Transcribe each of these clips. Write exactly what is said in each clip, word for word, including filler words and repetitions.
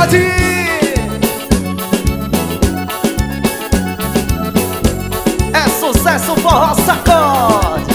sacode. É sucesso, forró sacode.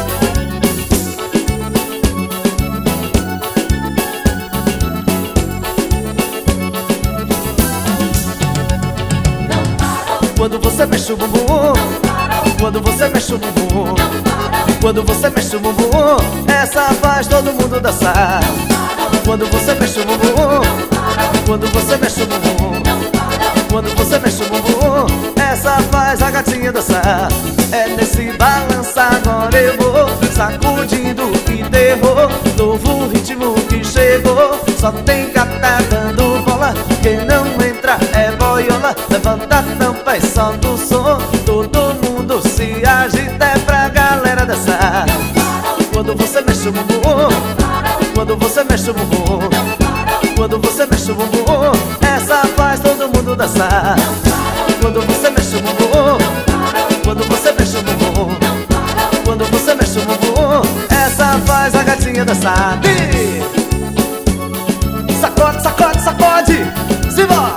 Quando você mexe o bumbum, quando você mexe o bumbum, quando você mexe o bumbum, essa faz todo mundo dançar. Quando você mexe o bumbum, quando você mexe o bumbum, quando você mexe o bumbum, essa faz a gatinha dançar. É nesse balança agora eu vou, sacudindo e terror, novo ritmo que chegou. Só tem gata dando bola, quem não entra é boiola. Levanta a tampa e solta o som, todo mundo se agita, é pra galera dançar. Quando você mexe o bumbum, quando você mexe o bumbum, quando você mexe o bumbum, essa faz todo mundo dançar. Quando você mexe o bumbum, quando você mexe o bumbum, quando você mexe o bumbum, essa faz a gatinha dançar. E sacode, sacode, sacode, simbora!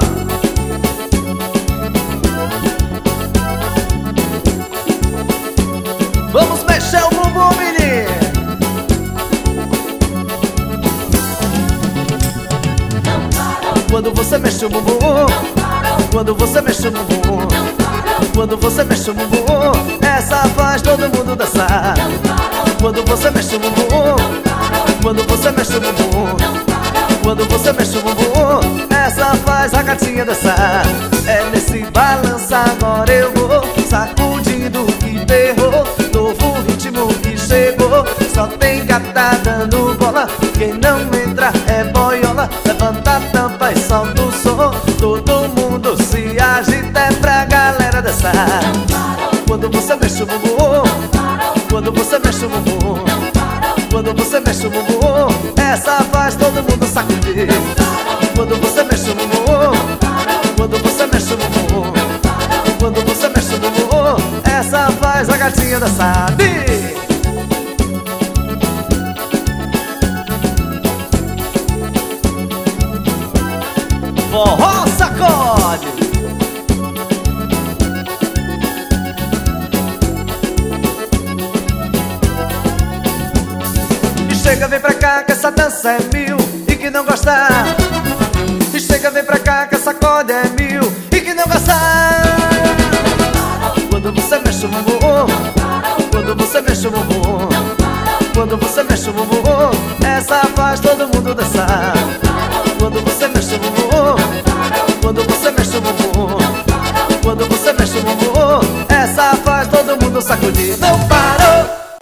Vamos mexer o bumbum, menino! Quando você mexe o bumbum, quando você mexe o bumbum, quando você mexe o bumbum, essa faz todo mundo dançar. Quando você mexe o bumbum, quando você mexe o bumbum, quando você mexe o bumbum, essa faz a gatinha dançar. É nesse balança agora eu vou, sacudindo e terror, novo ritmo que chegou. Só tem gata dando bola, quem não entra é boiola. Levanta a tampa e solta o som, todo mundo se agita, é pra galera dançar. Quando você mexe o bumbum, quando você mexe o bumbum, quando você mexe o bumbum, essa faz todo mundo sacudir. Quando você mexe o bumbum, quando você mexe o bumbum, quando você mexe o bumbum, essa faz a gatinha dançar. E forró sacode. E chega, vem pra cá que essa dança é mil e que não gosta. E chega, vem pra cá que essa sacode é mil e que não gosta. Quando você mexe o bumbum, quando você mexe o bumbum, quando você mexe o bumbum, essa faz todo mundo dançar. Quando você mexe o bumbum, quando você mexe o bumbum, quando você mexe o bumbum, essa faz todo mundo sacudir. Não